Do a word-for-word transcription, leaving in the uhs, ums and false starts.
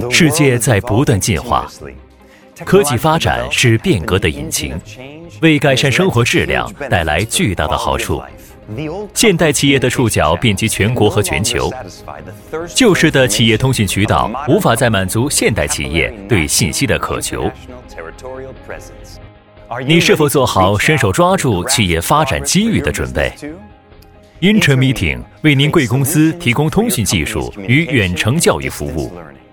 世界在不断进化，科技发展是变革的引擎，为改善生活质量带来巨大的好处。现代企业的触角遍及全国和全球，旧式的企业通讯渠道无法再满足现代企业对信息的渴求。你是否做好伸手抓住企业发展机遇的准备？Inter Meeting 为您贵公司提供通讯技术与远程教育服务。